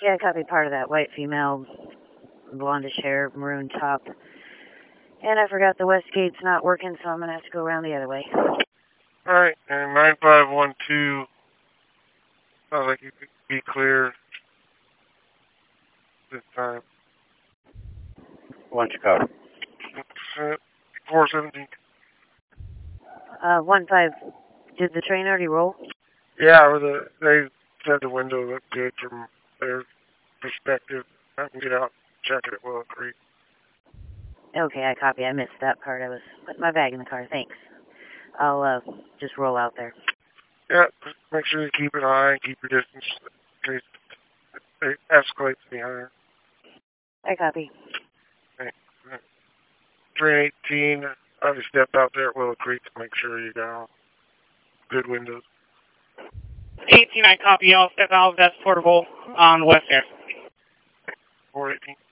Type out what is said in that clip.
Yeah, I copied part of that. White female, blondish hair, maroon top. And I forgot the west gate's not working, so I'm going to have to go around the other way. Alright, and 9512, sounds like you could be clear this time. Lunch code. 417. 1-5, did the train already roll? Yeah, they said the window looked good from their perspective. I can get out and check it at Willow Creek. Okay, I copy. I missed that part. I was putting my bag in the car. Thanks. I'll just roll out there. Yeah, just make sure you keep it high and keep your distance in case it escalates any higher. I copy. Right. Train 18, I already stepped out there at Willow Creek to make sure you got good windows. 18, I copy. I'll step out. That's portable on West Air. 418.